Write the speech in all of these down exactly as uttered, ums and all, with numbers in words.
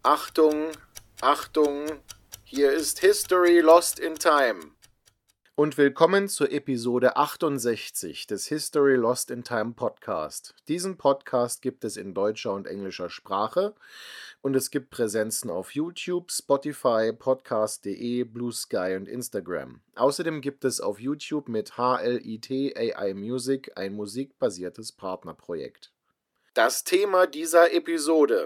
Achtung, Achtung, hier ist History Lost in Time. Und willkommen zur Episode achtundsechzig des History Lost in Time Podcast. Diesen Podcast gibt es in deutscher und englischer Sprache und es gibt Präsenzen auf YouTube, Spotify, podcast punkt de, Blue Sky und Instagram. Außerdem gibt es auf YouTube mit H L I T A I Music ein musikbasiertes Partnerprojekt. Das Thema dieser Episode.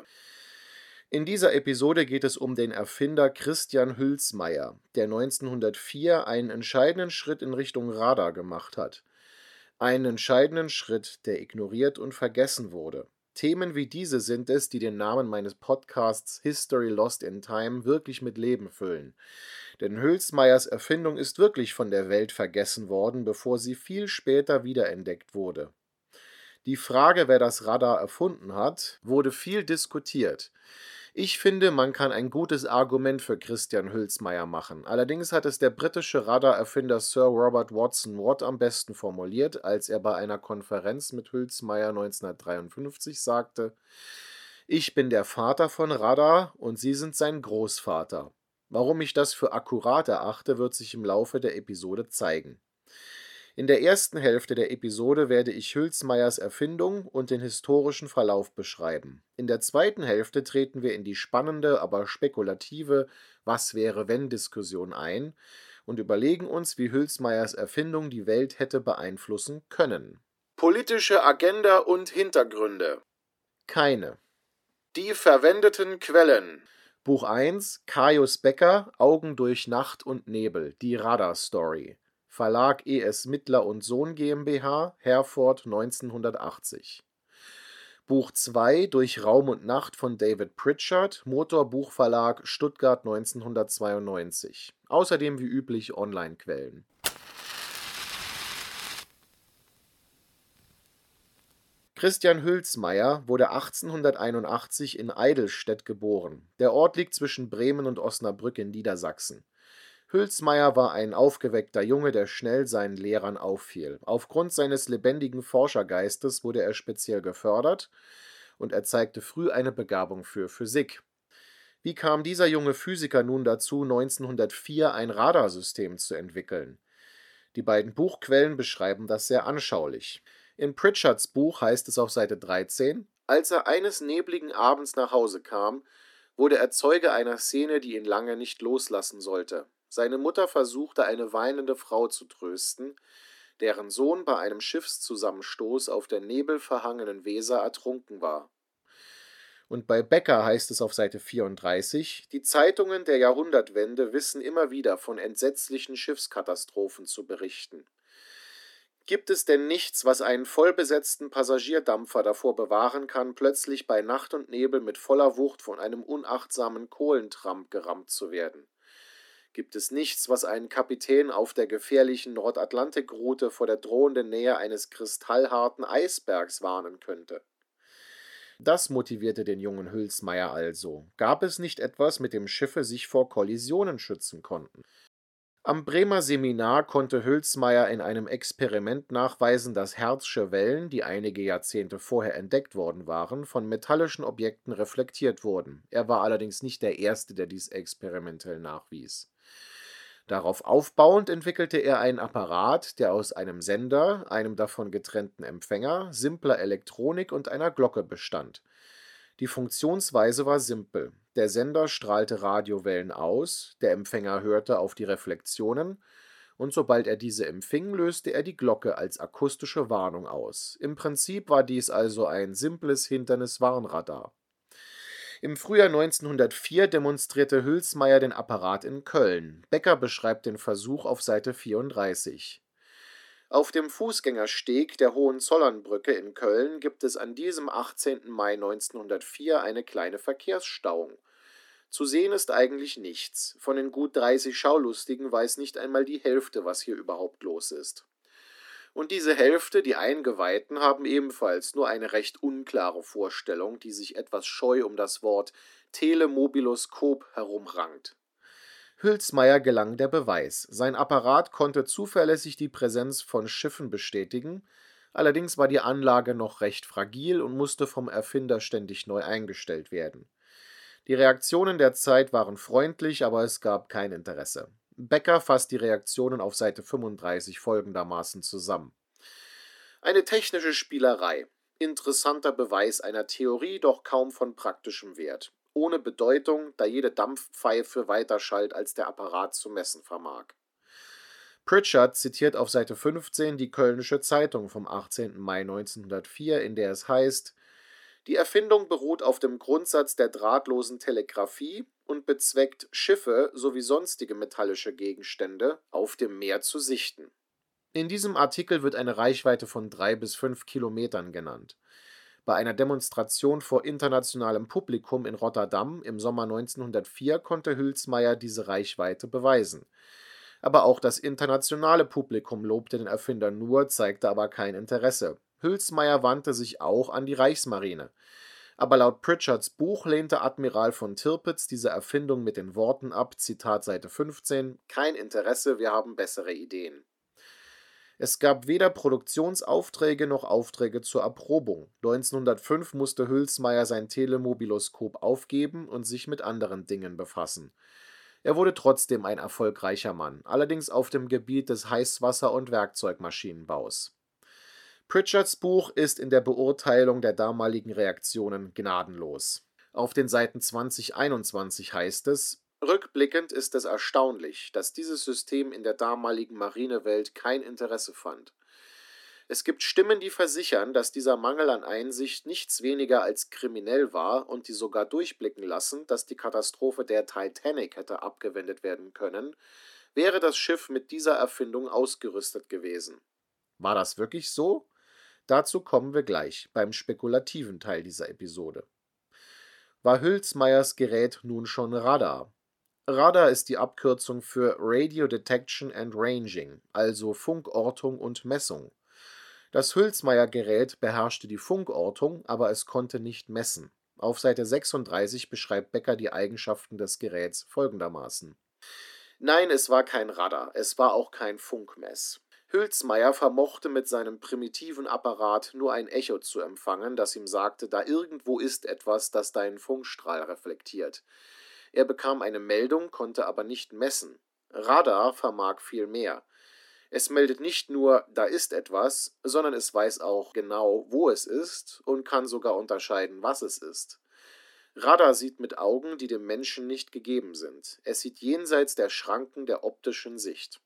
In dieser Episode geht es um den Erfinder Christian Hülsmeyer, der neunzehnhundertvier einen entscheidenden Schritt in Richtung Radar gemacht hat. Einen entscheidenden Schritt, der ignoriert und vergessen wurde. Themen wie diese sind es, die den Namen meines Podcasts History Lost in Time wirklich mit Leben füllen. Denn Hülsmeyers Erfindung ist wirklich von der Welt vergessen worden, bevor sie viel später wiederentdeckt wurde. Die Frage, wer das Radar erfunden hat, wurde viel diskutiert. Ich finde, man kann ein gutes Argument für Christian Hülsmeyer machen. Allerdings hat es der britische Radarerfinder Sir Robert Watson Watt am besten formuliert, als er bei einer Konferenz mit Hülsmeyer neunzehnhundertdreiundfünfzig sagte: Ich bin der Vater von Radar und Sie sind sein Großvater. Warum ich das für akkurat erachte, wird sich im Laufe der Episode zeigen. In der ersten Hälfte der Episode werde ich Hülsmeyers Erfindung und den historischen Verlauf beschreiben. In der zweiten Hälfte treten wir in die spannende, aber spekulative Was-wäre-wenn-Diskussion ein und überlegen uns, wie Hülsmeyers Erfindung die Welt hätte beeinflussen können. Politische Agenda und Hintergründe. Keine. Die verwendeten Quellen. Buch eins, Caius Becker, Augen durch Nacht und Nebel, die Radar-Story. Verlag E S Mittler und Sohn GmbH, Herford neunzehnhundertachtzig. Buch zwei, Durch Raum und Nacht von David Pritchard, Motor-Buchverlag, Stuttgart neunzehnhundertzweiundneunzig. Außerdem wie üblich Online-Quellen. Christian Hülsmeyer wurde achtzehnhunderteinundachtzig in Eidelstedt geboren. Der Ort liegt zwischen Bremen und Osnabrück in Niedersachsen. Hülsmeyer war ein aufgeweckter Junge, der schnell seinen Lehrern auffiel. Aufgrund seines lebendigen Forschergeistes wurde er speziell gefördert und er zeigte früh eine Begabung für Physik. Wie kam dieser junge Physiker nun dazu, neunzehnhundertvier ein Radarsystem zu entwickeln? Die beiden Buchquellen beschreiben das sehr anschaulich. In Pritchards Buch heißt es auf Seite dreizehn: Als er eines nebligen Abends nach Hause kam, wurde er Zeuge einer Szene, die ihn lange nicht loslassen sollte. Seine Mutter versuchte, eine weinende Frau zu trösten, deren Sohn bei einem Schiffszusammenstoß auf der nebelverhangenen Weser ertrunken war. Und bei Becker heißt es auf Seite vierunddreißig: Die Zeitungen der Jahrhundertwende wissen immer wieder von entsetzlichen Schiffskatastrophen zu berichten. Gibt es denn nichts, was einen vollbesetzten Passagierdampfer davor bewahren kann, plötzlich bei Nacht und Nebel mit voller Wucht von einem unachtsamen Kohlentramp gerammt zu werden? Gibt es nichts, was einen Kapitän auf der gefährlichen Nordatlantikroute vor der drohenden Nähe eines kristallharten Eisbergs warnen könnte? Das motivierte den jungen Hülsmeyer also. Gab es nicht etwas, mit dem Schiffe sich vor Kollisionen schützen konnten? Am Bremer Seminar konnte Hülsmeyer in einem Experiment nachweisen, dass Hertzsche Wellen, die einige Jahrzehnte vorher entdeckt worden waren, von metallischen Objekten reflektiert wurden. Er war allerdings nicht der Erste, der dies experimentell nachwies. Darauf aufbauend entwickelte er einen Apparat, der aus einem Sender, einem davon getrennten Empfänger, simpler Elektronik und einer Glocke bestand. Die Funktionsweise war simpel. Der Sender strahlte Radiowellen aus, der Empfänger hörte auf die Reflexionen und sobald er diese empfing, löste er die Glocke als akustische Warnung aus. Im Prinzip war dies also ein simples Hinderniswarnradar. Im Frühjahr neunzehnhundertvier demonstrierte Hülsmeyer den Apparat in Köln. Becker beschreibt den Versuch auf Seite vierunddreißig. Auf dem Fußgängersteg der Hohenzollernbrücke in Köln gibt es an diesem achtzehnten Mai neunzehnhundertvier eine kleine Verkehrsstauung. Zu sehen ist eigentlich nichts. Von den gut dreißig Schaulustigen weiß nicht einmal die Hälfte, was hier überhaupt los ist. Und diese Hälfte, die Eingeweihten, haben ebenfalls nur eine recht unklare Vorstellung, die sich etwas scheu um das Wort Telemobiloskop herumrankt. Hülsmeyer gelang der Beweis. Sein Apparat konnte zuverlässig die Präsenz von Schiffen bestätigen, allerdings war die Anlage noch recht fragil und musste vom Erfinder ständig neu eingestellt werden. Die Reaktionen der Zeit waren freundlich, aber es gab kein Interesse. Becker fasst die Reaktionen auf Seite fünfunddreißig folgendermaßen zusammen: Eine technische Spielerei. Interessanter Beweis einer Theorie, doch kaum von praktischem Wert. Ohne Bedeutung, da jede Dampfpfeife weiter schallt, als der Apparat zu messen vermag. Pritchard zitiert auf Seite fünfzehn die Kölnische Zeitung vom achtzehnten Mai neunzehnhundertvier, in der es heißt: Die Erfindung beruht auf dem Grundsatz der drahtlosen Telegrafie und bezweckt, Schiffe sowie sonstige metallische Gegenstände auf dem Meer zu sichten. In diesem Artikel wird eine Reichweite von drei bis fünf Kilometern genannt. Bei einer Demonstration vor internationalem Publikum in Rotterdam im Sommer neunzehnhundertvier konnte Hülsmeyer diese Reichweite beweisen. Aber auch das internationale Publikum lobte den Erfinder nur, zeigte aber kein Interesse. Hülsmeyer wandte sich auch an die Reichsmarine. Aber laut Pritchards Buch lehnte Admiral von Tirpitz diese Erfindung mit den Worten ab, Zitat Seite fünfzehn: Kein Interesse, wir haben bessere Ideen. Es gab weder Produktionsaufträge noch Aufträge zur Erprobung. neunzehnhundertfünf musste Hülsmeyer sein Telemobiloskop aufgeben und sich mit anderen Dingen befassen. Er wurde trotzdem ein erfolgreicher Mann, allerdings auf dem Gebiet des Heißwasser- und Werkzeugmaschinenbaus. Pritchards Buch ist in der Beurteilung der damaligen Reaktionen gnadenlos. Auf den Seiten zwanzig einundzwanzig heißt es: Rückblickend ist es erstaunlich, dass dieses System in der damaligen Marinewelt kein Interesse fand. Es gibt Stimmen, die versichern, dass dieser Mangel an Einsicht nichts weniger als kriminell war und die sogar durchblicken lassen, dass die Katastrophe der Titanic hätte abgewendet werden können, wäre das Schiff mit dieser Erfindung ausgerüstet gewesen. War das wirklich so? Dazu kommen wir gleich beim spekulativen Teil dieser Episode. War Hülsmeyers Gerät nun schon Radar? Radar ist die Abkürzung für Radio Detection and Ranging, also Funkortung und Messung. Das Hülsmeyer-Gerät beherrschte die Funkortung, aber es konnte nicht messen. Auf Seite sechsunddreißig beschreibt Becker die Eigenschaften des Geräts folgendermaßen: Nein, es war kein Radar, es war auch kein Funkmess. Hülsmeyer vermochte mit seinem primitiven Apparat nur ein Echo zu empfangen, das ihm sagte, da irgendwo ist etwas, das deinen Funkstrahl reflektiert. Er bekam eine Meldung, konnte aber nicht messen. Radar vermag viel mehr. Es meldet nicht nur, da ist etwas, sondern es weiß auch genau, wo es ist und kann sogar unterscheiden, was es ist. Radar sieht mit Augen, die dem Menschen nicht gegeben sind. Es sieht jenseits der Schranken der optischen Sicht.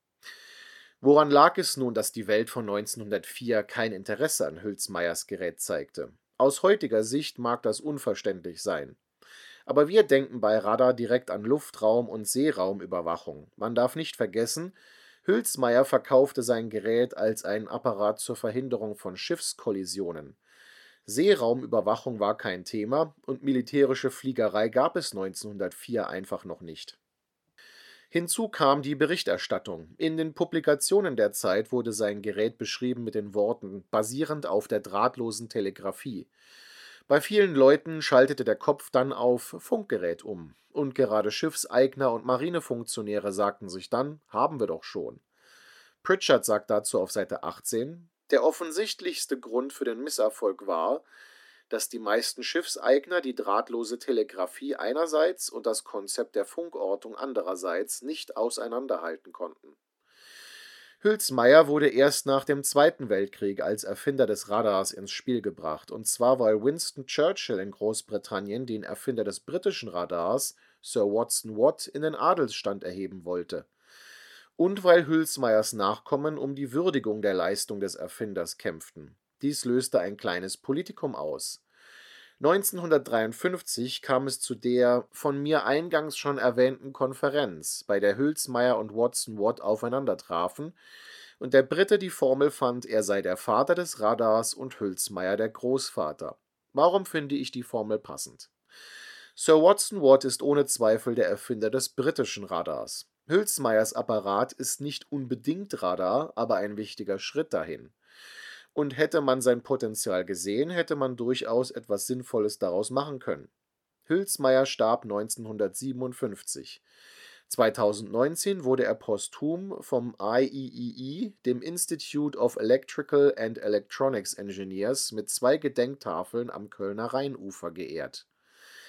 Woran lag es nun, dass die Welt von neunzehnhundertvier kein Interesse an Hülsmeyers Gerät zeigte? Aus heutiger Sicht mag das unverständlich sein. Aber wir denken bei Radar direkt an Luftraum- und Seeraumüberwachung. Man darf nicht vergessen, Hülsmeyer verkaufte sein Gerät als einen Apparat zur Verhinderung von Schiffskollisionen. Seeraumüberwachung war kein Thema und militärische Fliegerei gab es neunzehnhundertvier einfach noch nicht. Hinzu kam die Berichterstattung. In den Publikationen der Zeit wurde sein Gerät beschrieben mit den Worten basierend auf der drahtlosen Telegrafie. Bei vielen Leuten schaltete der Kopf dann auf Funkgerät um. Und gerade Schiffseigner und Marinefunktionäre sagten sich dann, haben wir doch schon. Pritchard sagt dazu auf Seite achtzehn: Der offensichtlichste Grund für den Misserfolg war, dass die meisten Schiffseigner die drahtlose Telegrafie einerseits und das Konzept der Funkortung andererseits nicht auseinanderhalten konnten. Hülsmeyer wurde erst nach dem Zweiten Weltkrieg als Erfinder des Radars ins Spiel gebracht, und zwar weil Winston Churchill in Großbritannien den Erfinder des britischen Radars, Sir Watson Watt, in den Adelsstand erheben wollte. Und weil Hülsmeyers Nachkommen um die Würdigung der Leistung des Erfinders kämpften. Dies löste ein kleines Politikum aus. neunzehnhundertdreiundfünfzig kam es zu der von mir eingangs schon erwähnten Konferenz, bei der Hülsmeyer und Watson Watt aufeinandertrafen und der Brite die Formel fand, er sei der Vater des Radars und Hülsmeyer der Großvater. Warum finde ich die Formel passend? Sir Watson Watt ist ohne Zweifel der Erfinder des britischen Radars. Hülsmeyers Apparat ist nicht unbedingt Radar, aber ein wichtiger Schritt dahin. Und hätte man sein Potenzial gesehen, hätte man durchaus etwas Sinnvolles daraus machen können. Hülsmeyer starb neunzehnhundertsiebenundfünfzig. zweitausendneunzehn wurde er posthum vom I E E E, dem Institute of Electrical and Electronics Engineers, mit zwei Gedenktafeln am Kölner Rheinufer geehrt.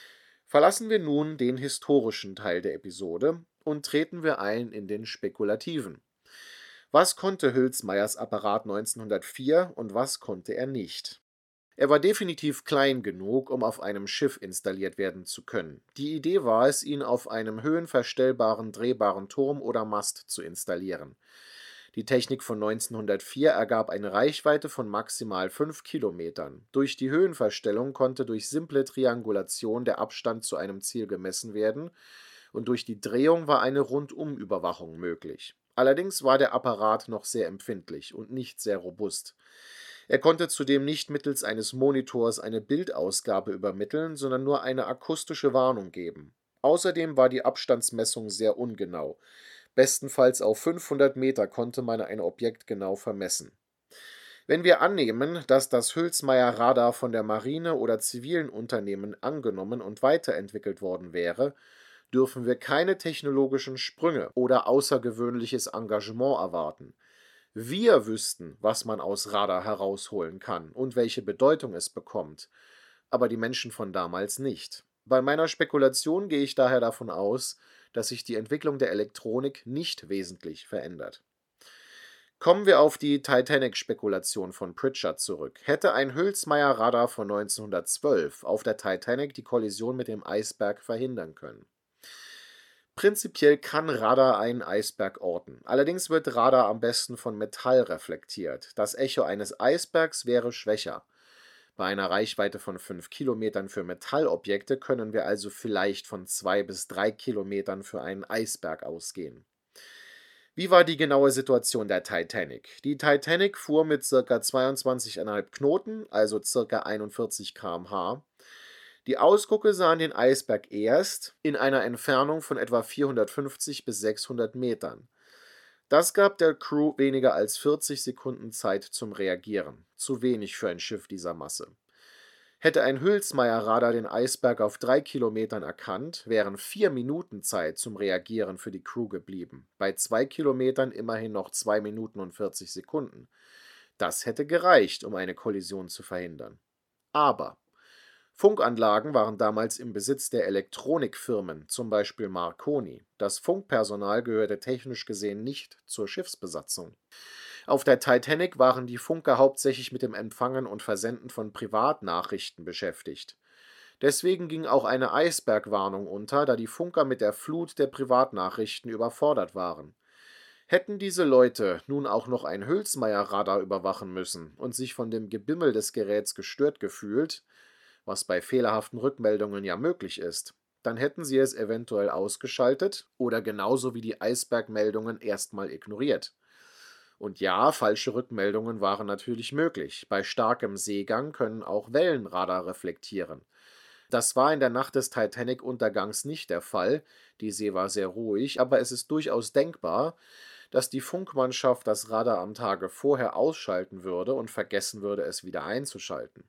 Verlassen wir nun den historischen Teil der Episode und treten wir ein in den spekulativen. Was konnte Hülsmeyers Apparat neunzehnhundertvier und was konnte er nicht? Er war definitiv klein genug, um auf einem Schiff installiert werden zu können. Die Idee war es, ihn auf einem höhenverstellbaren, drehbaren Turm oder Mast zu installieren. Die Technik von neunzehnhundertvier ergab eine Reichweite von maximal fünf Kilometern. Durch die Höhenverstellung konnte durch simple Triangulation der Abstand zu einem Ziel gemessen werden und durch die Drehung war eine Rundumüberwachung möglich. Allerdings war der Apparat noch sehr empfindlich und nicht sehr robust. Er konnte zudem nicht mittels eines Monitors eine Bildausgabe übermitteln, sondern nur eine akustische Warnung geben. Außerdem war die Abstandsmessung sehr ungenau. Bestenfalls auf fünfhundert Meter konnte man ein Objekt genau vermessen. Wenn wir annehmen, dass das Hülsmeyer-Radar von der Marine oder zivilen Unternehmen angenommen und weiterentwickelt worden wäre, dürfen wir keine technologischen Sprünge oder außergewöhnliches Engagement erwarten. Wir wüssten, was man aus Radar herausholen kann und welche Bedeutung es bekommt, aber die Menschen von damals nicht. Bei meiner Spekulation gehe ich daher davon aus, dass sich die Entwicklung der Elektronik nicht wesentlich verändert. Kommen wir auf die Titanic-Spekulation von Pritchard zurück. Hätte ein Hülsmeyer-Radar von neunzehnhundertzwölf auf der Titanic die Kollision mit dem Eisberg verhindern können? Prinzipiell kann Radar einen Eisberg orten. Allerdings wird Radar am besten von Metall reflektiert. Das Echo eines Eisbergs wäre schwächer. Bei einer Reichweite von fünf Kilometern für Metallobjekte können wir also vielleicht von zwei bis drei Kilometern für einen Eisberg ausgehen. Wie war die genaue Situation der Titanic? Die Titanic fuhr mit ca. zweiundzwanzig Komma fünf Knoten, also ca. einundvierzig Kilometer pro Stunde. Die Ausgucke sahen den Eisberg erst in einer Entfernung von etwa vierhundertfünfzig bis sechshundert Metern. Das gab der Crew weniger als vierzig Sekunden Zeit zum Reagieren. Zu wenig für ein Schiff dieser Masse. Hätte ein Hülsmeyer-Radar den Eisberg auf drei Kilometern erkannt, wären vier Minuten Zeit zum Reagieren für die Crew geblieben. Bei zwei Kilometern immerhin noch zwei Minuten und vierzig Sekunden. Das hätte gereicht, um eine Kollision zu verhindern. Aber Funkanlagen waren damals im Besitz der Elektronikfirmen, zum Beispiel Marconi. Das Funkpersonal gehörte technisch gesehen nicht zur Schiffsbesatzung. Auf der Titanic waren die Funker hauptsächlich mit dem Empfangen und Versenden von Privatnachrichten beschäftigt. Deswegen ging auch eine Eisbergwarnung unter, da die Funker mit der Flut der Privatnachrichten überfordert waren. Hätten diese Leute nun auch noch ein Hülsmeyer-Radar überwachen müssen und sich von dem Gebimmel des Geräts gestört gefühlt, was bei fehlerhaften Rückmeldungen ja möglich ist, dann hätten sie es eventuell ausgeschaltet oder genauso wie die Eisbergmeldungen erstmal ignoriert. Und ja, falsche Rückmeldungen waren natürlich möglich. Bei starkem Seegang können auch Wellenradar reflektieren. Das war in der Nacht des Titanic-Untergangs nicht der Fall, die See war sehr ruhig, aber es ist durchaus denkbar, dass die Funkmannschaft das Radar am Tage vorher ausschalten würde und vergessen würde, es wieder einzuschalten.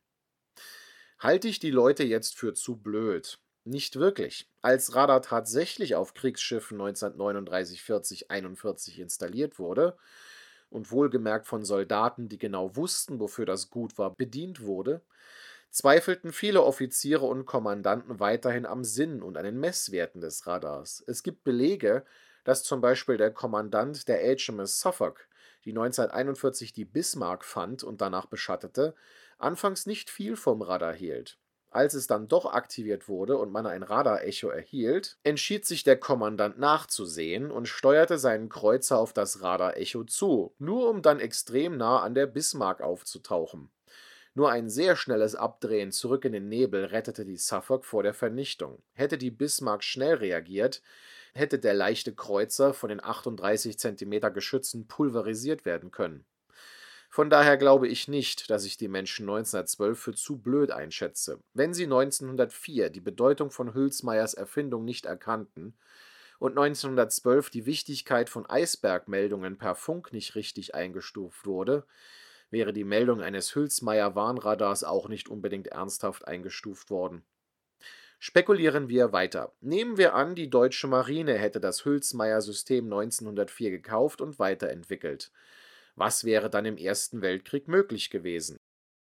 Halte ich die Leute jetzt für zu blöd? Nicht wirklich. Als Radar tatsächlich auf Kriegsschiffen neunzehnhundertneununddreißig, vierzig, einundvierzig installiert wurde und wohlgemerkt von Soldaten, die genau wussten, wofür das gut war, bedient wurde, zweifelten viele Offiziere und Kommandanten weiterhin am Sinn und an den Messwerten des Radars. Es gibt Belege, dass zum Beispiel der Kommandant der H M S Suffolk, die neunzehnhunderteinundvierzig die Bismarck fand und danach beschattete, anfangs nicht viel vom Radar hielt. Als es dann doch aktiviert wurde und man ein Radarecho erhielt, entschied sich der Kommandant nachzusehen und steuerte seinen Kreuzer auf das Radarecho zu, nur um dann extrem nah an der Bismarck aufzutauchen. Nur ein sehr schnelles Abdrehen zurück in den Nebel rettete die Suffolk vor der Vernichtung. Hätte die Bismarck schnell reagiert, hätte der leichte Kreuzer von den achtunddreißig Zentimeter Geschützen pulverisiert werden können. Von daher glaube ich nicht, dass ich die Menschen neunzehnhundertzwölf für zu blöd einschätze. Wenn sie neunzehnhundertvier die Bedeutung von Hülsmeyers Erfindung nicht erkannten und neunzehnhundertzwölf die Wichtigkeit von Eisbergmeldungen per Funk nicht richtig eingestuft wurde, wäre die Meldung eines Hülsmeyer-Warnradars auch nicht unbedingt ernsthaft eingestuft worden. Spekulieren wir weiter. Nehmen wir an, die deutsche Marine hätte das Hülsmeyer-System neunzehnhundertvier gekauft und weiterentwickelt. Was wäre dann im Ersten Weltkrieg möglich gewesen?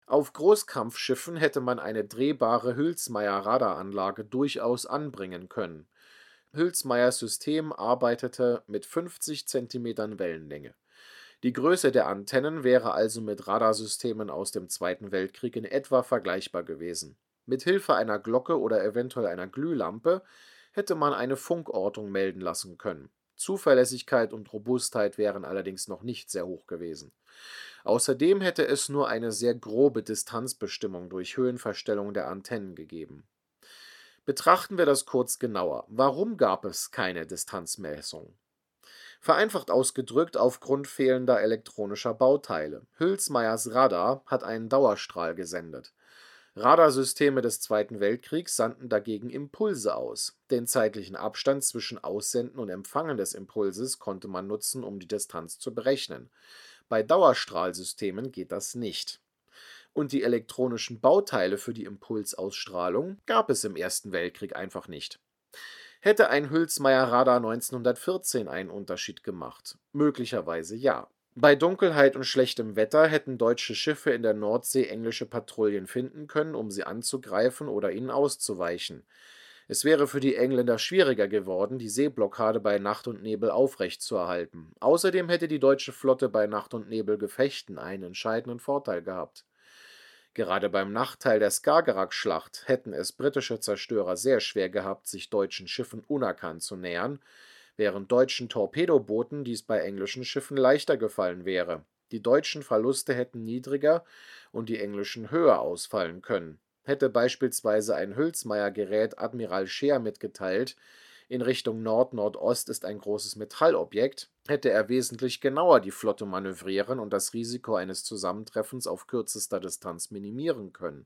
Auf Großkampfschiffen hätte man eine drehbare Hülsmeyer-Radaranlage durchaus anbringen können. Hülsmeyers System arbeitete mit fünfzig Zentimetern Wellenlänge. Die Größe der Antennen wäre also mit Radarsystemen aus dem Zweiten Weltkrieg in etwa vergleichbar gewesen. Mit Hilfe einer Glocke oder eventuell einer Glühlampe hätte man eine Funkortung melden lassen können. Zuverlässigkeit und Robustheit wären allerdings noch nicht sehr hoch gewesen. Außerdem hätte es nur eine sehr grobe Distanzbestimmung durch Höhenverstellung der Antennen gegeben. Betrachten wir das kurz genauer. Warum gab es keine Distanzmessung? Vereinfacht ausgedrückt aufgrund fehlender elektronischer Bauteile. Hülsmeyers Radar hat einen Dauerstrahl gesendet. Radarsysteme des Zweiten Weltkriegs sandten dagegen Impulse aus. Den zeitlichen Abstand zwischen Aussenden und Empfangen des Impulses konnte man nutzen, um die Distanz zu berechnen. Bei Dauerstrahlsystemen geht das nicht. Und die elektronischen Bauteile für die Impulsausstrahlung gab es im Ersten Weltkrieg einfach nicht. Hätte ein Hülsmeyer-Radar neunzehnhundertvierzehn einen Unterschied gemacht? Möglicherweise ja. Bei Dunkelheit und schlechtem Wetter hätten deutsche Schiffe in der Nordsee englische Patrouillen finden können, um sie anzugreifen oder ihnen auszuweichen. Es wäre für die Engländer schwieriger geworden, die Seeblockade bei Nacht und Nebel aufrechtzuerhalten. Außerdem hätte die deutsche Flotte bei Nacht- und Nebelgefechten einen entscheidenden Vorteil gehabt. Gerade beim Nachteil der Skagerrak-Schlacht hätten es britische Zerstörer sehr schwer gehabt, sich deutschen Schiffen unerkannt zu nähern, während deutschen Torpedobooten dies bei englischen Schiffen leichter gefallen wäre. Die deutschen Verluste hätten niedriger und die englischen höher ausfallen können. Hätte beispielsweise ein Hülsmeyer-Gerät Admiral Scheer mitgeteilt, in Richtung Nord-Nordost ist ein großes Metallobjekt, hätte er wesentlich genauer die Flotte manövrieren und das Risiko eines Zusammentreffens auf kürzester Distanz minimieren können.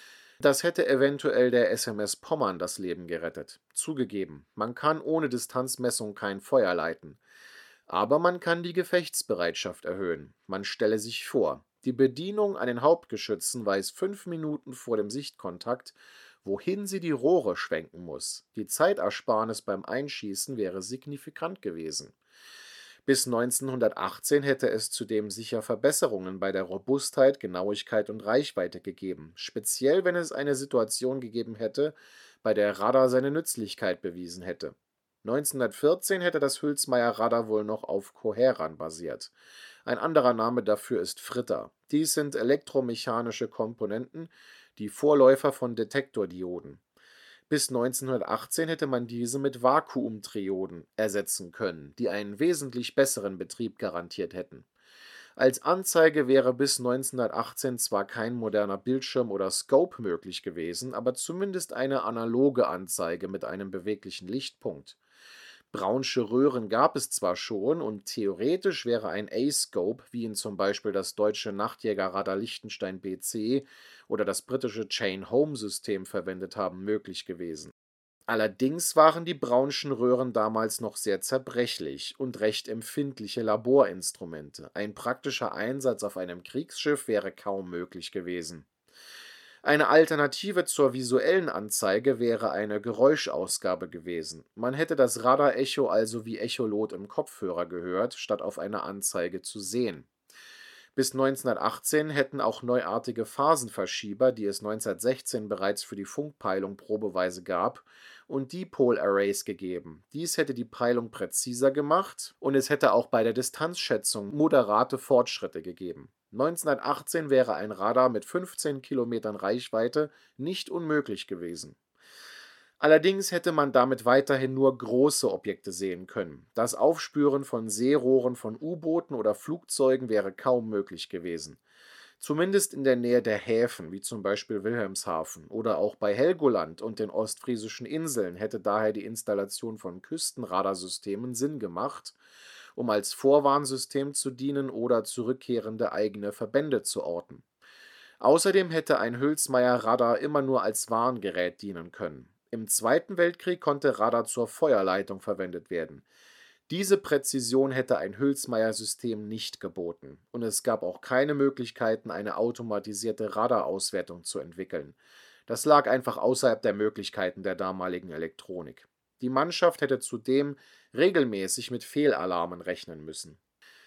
Das hätte eventuell der S M S Pommern das Leben gerettet. Zugegeben, man kann ohne Distanzmessung kein Feuer leiten. Aber man kann die Gefechtsbereitschaft erhöhen. Man stelle sich vor, die Bedienung an den Hauptgeschützen weiß fünf Minuten vor dem Sichtkontakt, wohin sie die Rohre schwenken muss. Die Zeitersparnis beim Einschießen wäre signifikant gewesen. Bis neunzehnhundertachtzehn hätte es zudem sicher Verbesserungen bei der Robustheit, Genauigkeit und Reichweite gegeben, speziell wenn es eine Situation gegeben hätte, bei der Radar seine Nützlichkeit bewiesen hätte. neunzehnhundertvierzehn hätte das Hülsmeyer-Radar wohl noch auf Coheran basiert. Ein anderer Name dafür ist Fritter. Dies sind elektromechanische Komponenten, die Vorläufer von Detektordioden. Bis neunzehnhundertachtzehn hätte man diese mit Vakuumtrioden ersetzen können, die einen wesentlich besseren Betrieb garantiert hätten. Als Anzeige wäre bis neunzehnhundertachtzehn zwar kein moderner Bildschirm oder Scope möglich gewesen, aber zumindest eine analoge Anzeige mit einem beweglichen Lichtpunkt. Braunsche Röhren gab es zwar schon und theoretisch wäre ein A-Scope, wie ihn zum Beispiel das deutsche Nachtjägerradar Liechtenstein B C oder das britische Chain-Home-System verwendet haben, möglich gewesen. Allerdings waren die Brownschen Röhren damals noch sehr zerbrechlich und recht empfindliche Laborinstrumente. Ein praktischer Einsatz auf einem Kriegsschiff wäre kaum möglich gewesen. Eine Alternative zur visuellen Anzeige wäre eine Geräuschausgabe gewesen. Man hätte das Radarecho also wie Echolot im Kopfhörer gehört, statt auf einer Anzeige zu sehen. Bis neunzehnhundertachtzehn hätten auch neuartige Phasenverschieber, die es neunzehnhundertsechzehn bereits für die Funkpeilung probeweise gab, und Dipole-Arrays gegeben. Dies hätte die Peilung präziser gemacht und es hätte auch bei der Distanzschätzung moderate Fortschritte gegeben. neunzehnhundertachtzehn wäre ein Radar mit fünfzehn Kilometern Reichweite nicht unmöglich gewesen. Allerdings hätte man damit weiterhin nur große Objekte sehen können. Das Aufspüren von Seerohren von U-Booten oder Flugzeugen wäre kaum möglich gewesen. Zumindest in der Nähe der Häfen, wie zum Beispiel Wilhelmshaven oder auch bei Helgoland und den ostfriesischen Inseln, hätte daher die Installation von Küstenradarsystemen Sinn gemacht, um als Vorwarnsystem zu dienen oder zurückkehrende eigene Verbände zu orten. Außerdem hätte ein Hülsmeyer-Radar immer nur als Warngerät dienen können. Im Zweiten Weltkrieg konnte Radar zur Feuerleitung verwendet werden. Diese Präzision hätte ein Hülsmeyer-System nicht geboten, und es gab auch keine Möglichkeiten, eine automatisierte Radarauswertung zu entwickeln. Das lag einfach außerhalb der Möglichkeiten der damaligen Elektronik. Die Mannschaft hätte zudem regelmäßig mit Fehlalarmen rechnen müssen.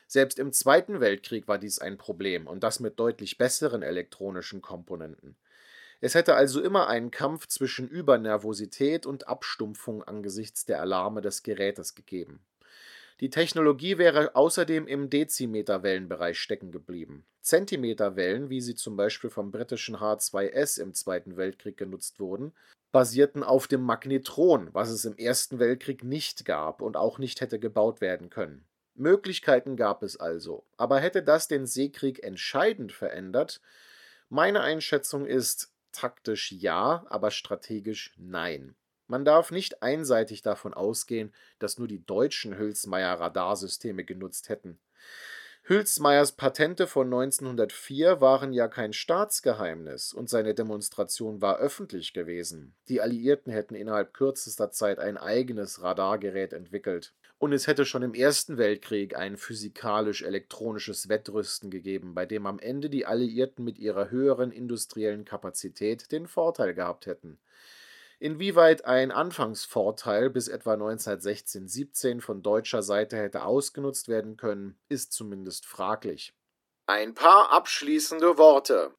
Selbst im Zweiten Weltkrieg war dies ein Problem und das mit deutlich besseren elektronischen Komponenten. Es hätte also immer einen Kampf zwischen Übernervosität und Abstumpfung angesichts der Alarme des Gerätes gegeben. Die Technologie wäre außerdem im Dezimeterwellenbereich stecken geblieben. Zentimeterwellen, wie sie zum Beispiel vom britischen H zwei S im Zweiten Weltkrieg genutzt wurden, basierten auf dem Magnetron, was es im Ersten Weltkrieg nicht gab und auch nicht hätte gebaut werden können. Möglichkeiten gab es also, aber hätte das den Seekrieg entscheidend verändert? Meine Einschätzung ist, taktisch ja, aber strategisch nein. Man darf nicht einseitig davon ausgehen, dass nur die deutschen Hülsmeyer-Radarsysteme genutzt hätten. Hülsmeyers Patente von neunzehnhundertvier waren ja kein Staatsgeheimnis und seine Demonstration war öffentlich gewesen. Die Alliierten hätten innerhalb kürzester Zeit ein eigenes Radargerät entwickelt. Und es hätte schon im Ersten Weltkrieg ein physikalisch-elektronisches Wettrüsten gegeben, bei dem am Ende die Alliierten mit ihrer höheren industriellen Kapazität den Vorteil gehabt hätten. Inwieweit ein Anfangsvorteil bis etwa neunzehnhundertsechzehn siebzehn von deutscher Seite hätte ausgenutzt werden können, ist zumindest fraglich. Ein paar abschließende Worte.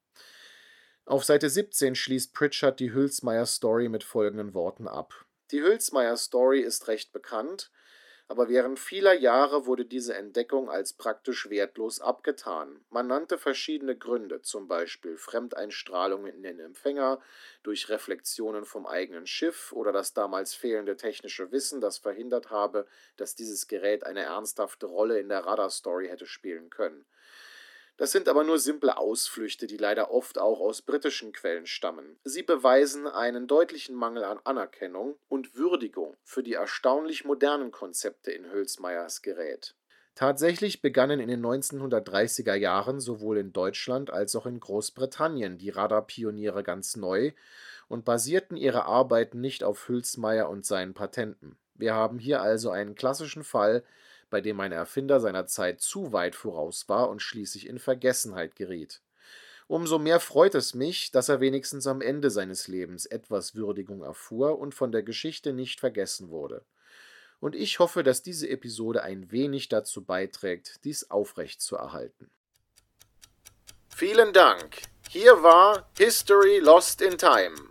Auf Seite siebzehn schließt Pritchard die Hülsmeyer-Story mit folgenden Worten ab. Die Hülsmeyer-Story ist recht bekannt, aber während vieler Jahre wurde diese Entdeckung als praktisch wertlos abgetan. Man nannte verschiedene Gründe, zum Beispiel Fremdeinstrahlung in den Empfänger, durch Reflexionen vom eigenen Schiff oder das damals fehlende technische Wissen, das verhindert habe, dass dieses Gerät eine ernsthafte Rolle in der Radar-Story hätte spielen können. Das sind aber nur simple Ausflüchte, die leider oft auch aus britischen Quellen stammen. Sie beweisen einen deutlichen Mangel an Anerkennung und Würdigung für die erstaunlich modernen Konzepte in Hülsmeyers Gerät. Tatsächlich begannen in den neunzehnhundertdreißiger Jahren sowohl in Deutschland als auch in Großbritannien die Radarpioniere ganz neu und basierten ihre Arbeiten nicht auf Hülsmeyer und seinen Patenten. Wir haben hier also einen klassischen Fall, bei dem ein Erfinder seiner Zeit zu weit voraus war und schließlich in Vergessenheit geriet. Umso mehr freut es mich, dass er wenigstens am Ende seines Lebens etwas Würdigung erfuhr und von der Geschichte nicht vergessen wurde. Und ich hoffe, dass diese Episode ein wenig dazu beiträgt, dies aufrechtzuerhalten. Vielen Dank. Hier war History Lost in Time.